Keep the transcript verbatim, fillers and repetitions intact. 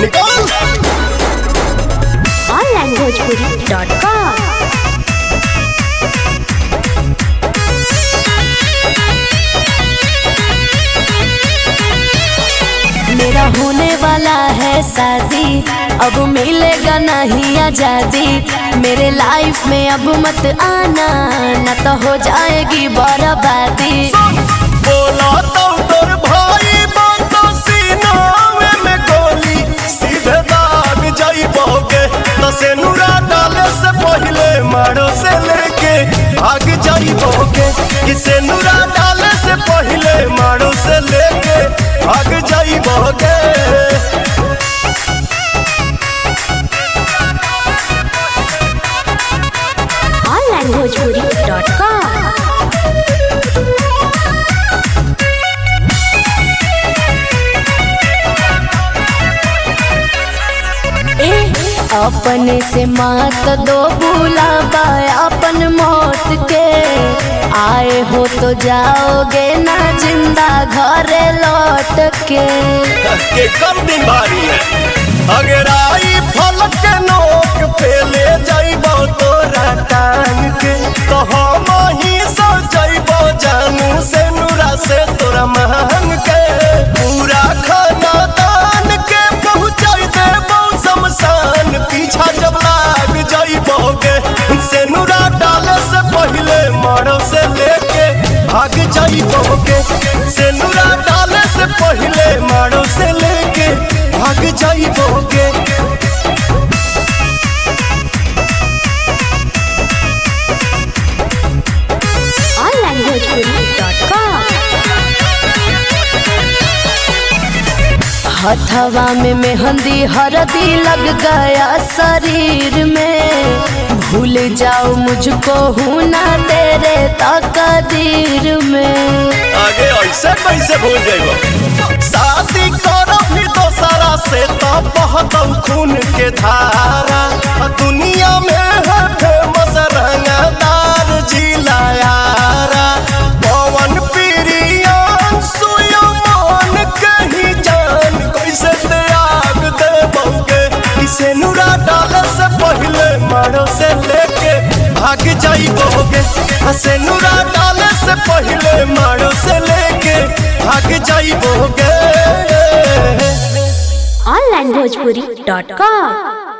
निकाल online Bhojpuri dot com. मेरा होने वाला है शादी, अब मिलेगा नहीं आजादी। मेरे लाइफ में अब मत आना, न तो हो जाएगी बर्बादी। बोला तो तोर भाई बातो सीनावे में गोली सीधे दाग जाई बोगे। तसे नूरा डाले से पहले मारो से लेके भाग जाई बोगे। किसे नूरा डाले से पहले मारो से लेके भाग जाई बोगे। Online Bhojpuri dot com. अपने से मत दो बुलावा अपन मौत के, आए हो तो जाओगे ना जिंदा घरे लौट के। के कम दिन भारी है अगर आई फल के नोक पे ले जाइबो तोरा टांग के, तो हम ही सो जाइबो जानू से नूरा से तोरा मांग के। पूरा खाना दान के पहुँचाई देबो शमशान, पीछा जब लाग जाइबोगे। से नूरा डाले से पहले मारो से लेके भाग जाइबोगे। से नूरा डाले से पहले मारो से लेके भाग जाइबोगे। Online Bhojpuri dot com. हथवा में मेहंदी हरदी लग गया शरीर में, भूल जाओ मुझको हूँ ना तेरे तकदीर में। आगे ऐसे कैसे भूल जाइबो, शादी करो भी दोसरा से तो बहुत खून के धारा। दुनिया में है फेमस रंगदार जिला यारा। पवन प्रियन सुयमन कहीं जान कैसे त्याग देबोगे। किसे नूरा डाले से पहले मारो से लेके भाग जाइबोगे। से नूरा डाले से पहले मारो से लेके भाग जाइबोगे। Online Bhojpuri dot com.